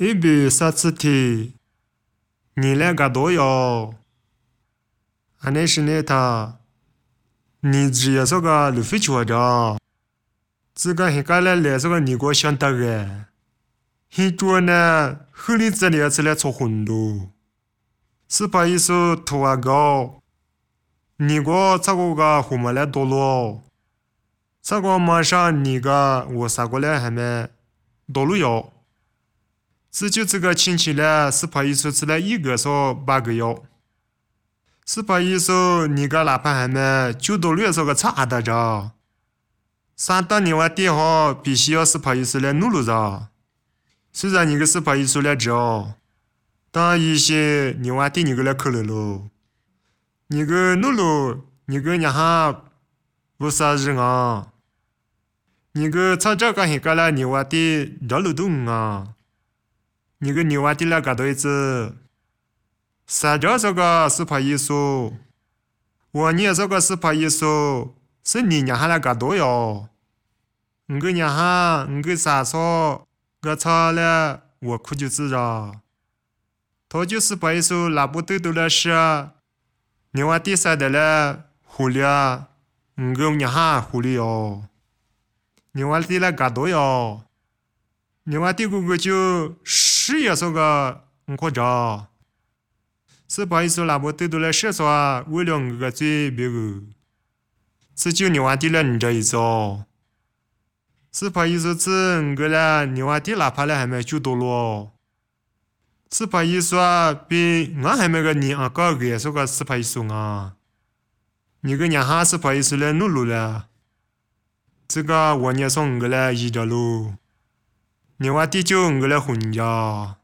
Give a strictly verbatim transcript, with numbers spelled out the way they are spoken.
一比三次题，你两个都有。安尼是呢他，你只要说个路费错着，这个现在来来说个你给我选择个，现在呢后里这里是来做混的，是把意思图啊个，你个这个个后面来多了，这个马上你个我啥过来还没多了哟。这就这个亲戚呢，是把意思出来一个说八个哟，是把意思你个哪怕还没就多了说个差的着，三到你话电话必须要是把意思来努力着，虽然你个是把意思来着，但一些你话电你个来可了喽，你个努力，你个伢哈不啥人啊，你个参加个现个了你话的绕路动啊。你个牛娃的那个对子，啥叫这个是怕艺术？我念这个是怕艺术，是你娘哈那个多哟。你个娘哈，你个啥说，个操了，我哭就知道。他就是怕艺术，拿不对都了是，牛娃的啥的了，狐狸啊，你个娘哈狐狸哟。牛娃的那个多哟。你话第五个就是也说个我可着，是把意思拿不对都来说说，为了我个最别个，是就你话的了你这一招，是把意思是我个了你话的哪怕了还没就多了，是把意思比我还没个你啊个个说个是把意思啊，你个娘哈是把意思来努力了，这个我也说我个了一着路。你话地就我来混家。